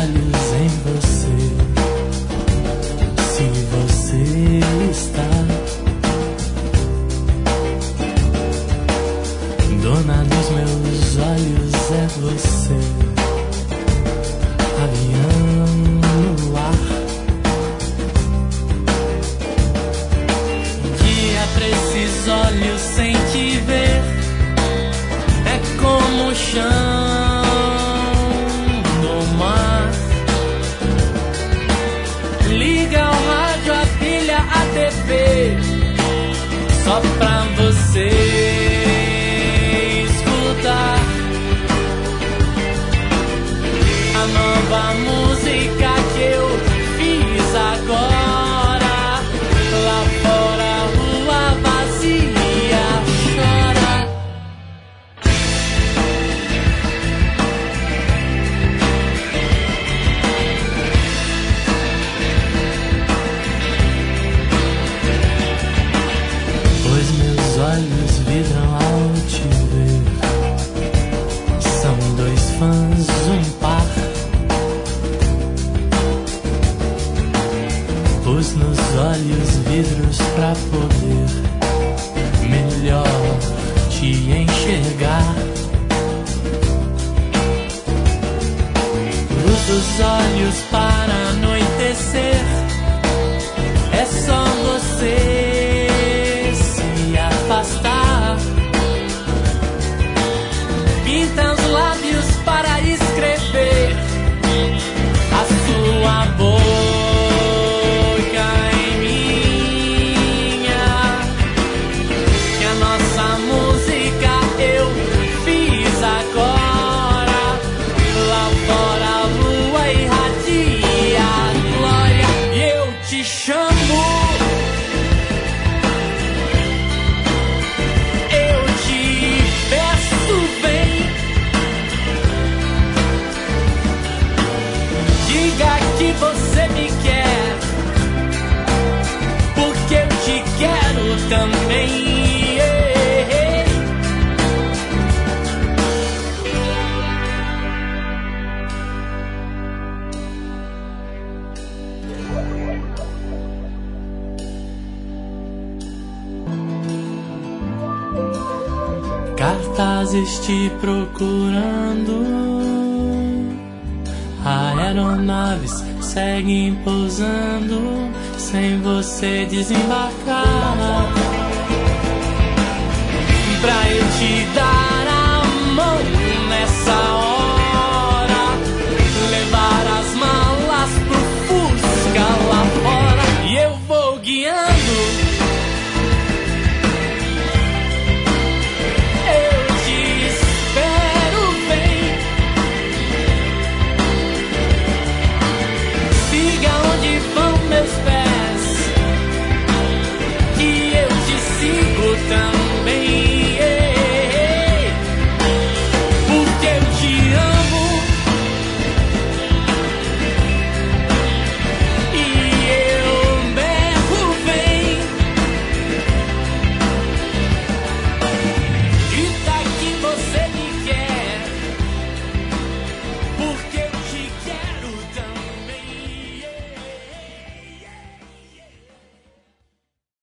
olhos em você. Se você está dona dos meus olhos, é você. Avião no ar, guia pra esses olhos sem te ver. É como o chão do mar. Liga o rádio, a pilha, a TV, só pra você escutar a nova música que eu fiz agora. Lá fora a rua vazia chora. Pois meus olhos vidram ao te ver. São dois fãs, um par. Pus nos olhos vidros pra poder melhor te enxergar. Luz dos olhos para anoitecer. É só você se afastar. Pinta os lábios para escrever a sua boca em minha. Que a nossa música eu fiz agora. Lá fora a lua irradia a glória. E eu te chamo, eu te peço, vem. Diga que você me quer, porque eu te quero também. Cartazes te procurando, aeronaves seguem pousando sem você desembarcar. Pra eu te dar